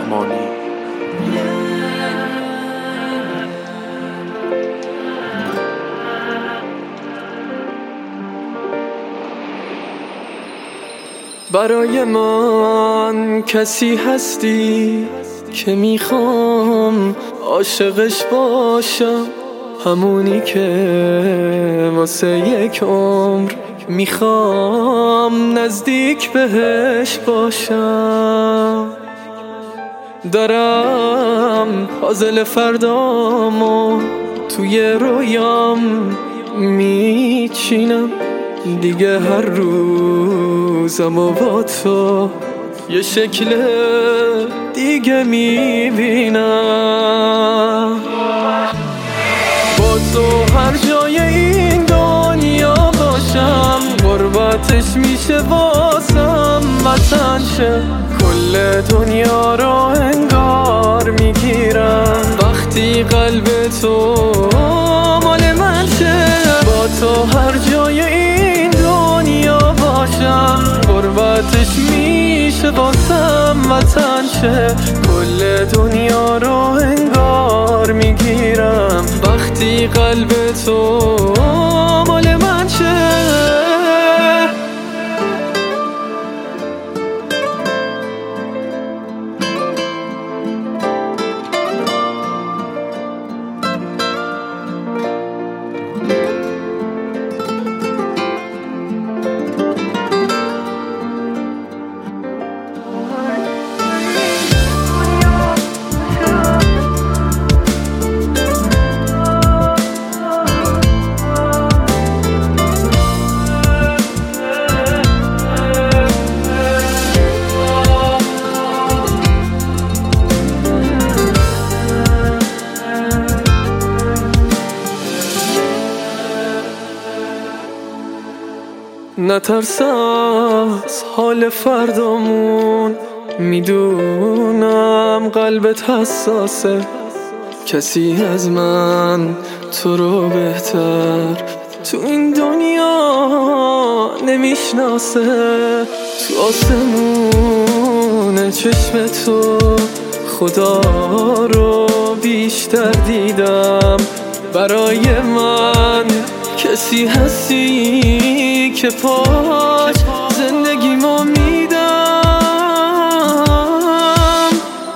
رحمانی. برای من کسی هستی که میخوام عاشقش باشم، همونی که واسه یک عمر میخوام نزدیک بهش باشم. دارم پازل فردامو توی رویام میچینم، دیگه هر روزمو با تو یه شکل دیگه میبینم. با تو هر جای این دنیا باشم، غربتش میشه واسم وطن شه. کل دنیا رو انگار میگیرم وقتی قلب تو مال من شه. با تو هر جای این دنیا باشم، غربتش میشه واسم وطن شه. کل دنیا رو انگار میگیرم وقتی قلب تو مال من شه. نترس از حال فردامون، میدونم قلبت حساسه. کسی از من تو رو بهتر تو این دنیا نمیشناسه. تو آسمون چشم تو خدا رو بیشتر دیدم. برای من کسی هستی که پاش زندگیمو میدم.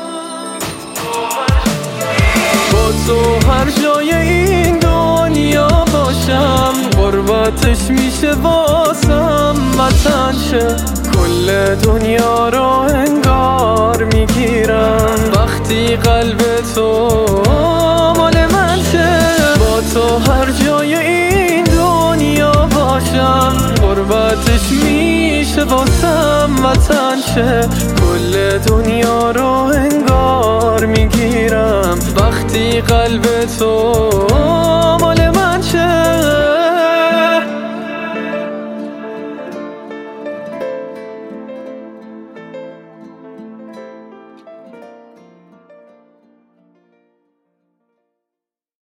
با تو هر جای این دنیا باشم، غربتش میشه واسم وطن شه. کل دنیا رو انگار میگیرم وقتی قلب تو مال من شه. با تو هر جای این دنیا باشم، غربتش میشه واسم وطن شه. کل دنیا رو انگار میگیرم وقتی قلب تو